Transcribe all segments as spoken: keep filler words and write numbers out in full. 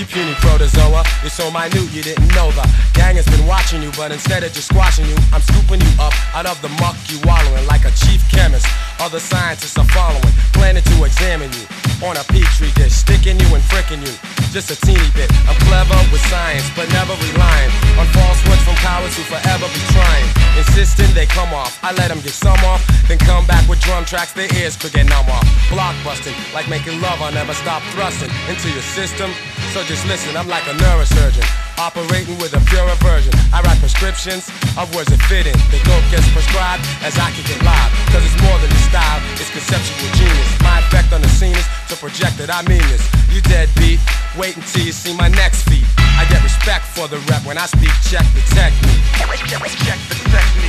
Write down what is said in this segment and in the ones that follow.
You puny protozoa, you're so minute you didn't know the gang has been watching you, but instead of just squashing you, I'm scooping you up out of the muck you wallowing like a chief chemist. Other scientists are following, planning to examine you on a petri dish, sticking you and fricking you just a teeny bit. I'm clever with science, but never relying on false words from cowards who forever be trying, insisting they come off. I let them get some off, then come back with drum tracks their ears could get numb off. Blockbusting, like making love, I'll never stop thrusting into your system. So just listen, I'm like a neurosurgeon, operating with a pure aversion. I write prescriptions of words that fit in. The dope gets prescribed as I kick it live, cause it's more than a style, it's conceptual genius. My effect on the scene is to project that I mean this. You deadbeat, wait until you see my next feat. I get respect for the rep when I speak, check the technique. Check the technique. Check the technique.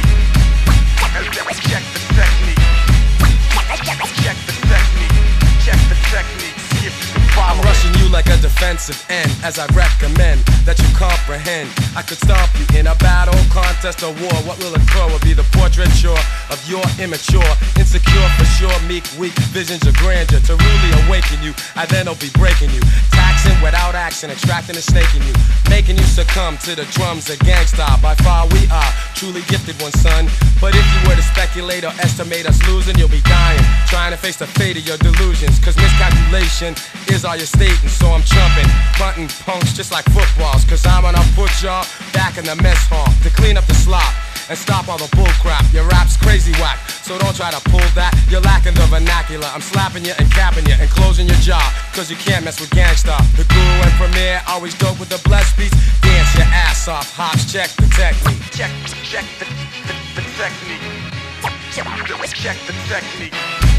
Check the technique. Check the technique. See if you can follow. I'm rushing you like a defensive end, as I recommend that you comprehend. I could stomp you in a battle, contest, or war. What will occur will be the portraiture of your immature, insecure for sure, meek, weak visions of grandeur. To really awaken you, I then will be breaking you, taxing without action, extracting and snaking you, making you succumb to the drums of gangsta. By far we are truly gifted one, son. But if you were to speculate or estimate us losing, you'll be dying, trying to face the fate of your delusions. Cause miscalculation is all you're stating. So I'm chumping, punting punks just like footballs. Cause I'm gonna put y'all back in the mess hall to clean up the slop and stop all the bull crap. Your rap's crazy whack, so don't try to pull that. You're lacking the vernacular. I'm slapping you and capping you and closing your jaw, cause you can't mess with gangsta. The guru and premier always dope with the blessed beats. Dance your ass off, hops, check the technique. Check, check the, the, the technique. Check the technique. Check the technique.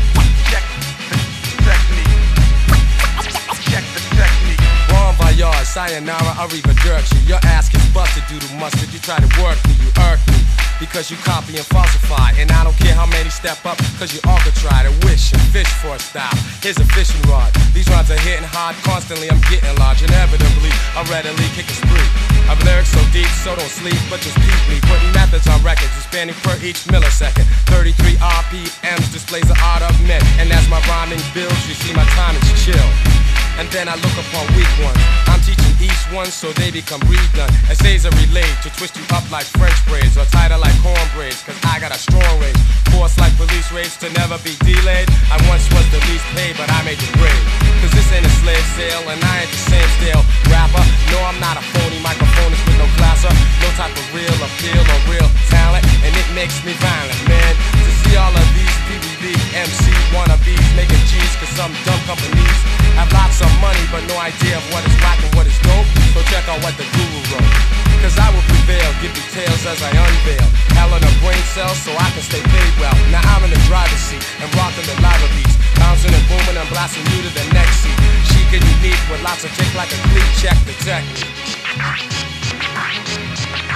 Check the technique. Bon voyage, sayonara, arrivederci. Your ass gets busted due to mustard. You try to work me, you irk me, because you copy and falsify. And I don't care how many step up, cause you all could try to wish and fish for a style. Here's a fishing rod. These rhymes are hitting hard constantly. I'm getting large. Inevitably, I'll readily kick a spree. I've lyrics so deep, so don't sleep, but just peep me. Putting methods on records, expanding per each millisecond. thirty-three R P Ms displays the art of men. And as my rhyming builds, you see my time is chill. And then I look upon weak ones. I'm teaching each one so they become redone. Essays are relayed to twist you up like French braids or tighter like corn braids. Cause I got a strong rage, force like police raids to never be delayed. I once was the least paid, but I made the grade. Cause this ain't a slave sale and I ain't the same stale rapper. No, I'm not a phony microphonist with no classer. No type of real appeal or real talent. And it makes me violent, man, to see all of these P B B M C wannabes making G's. Cause some dumb companies have lots of money but no idea of what is whack and what is dope. So check out what the guru wrote, cause I will prevail, give details as I unveil. Hell in a brain cell so I can stay paid well. Now I'm in the driver's seat and rocking the live beats, bouncing and booming and blasting you to the next seat. Chic and unique with lots of kick like a cleat. Check the technique.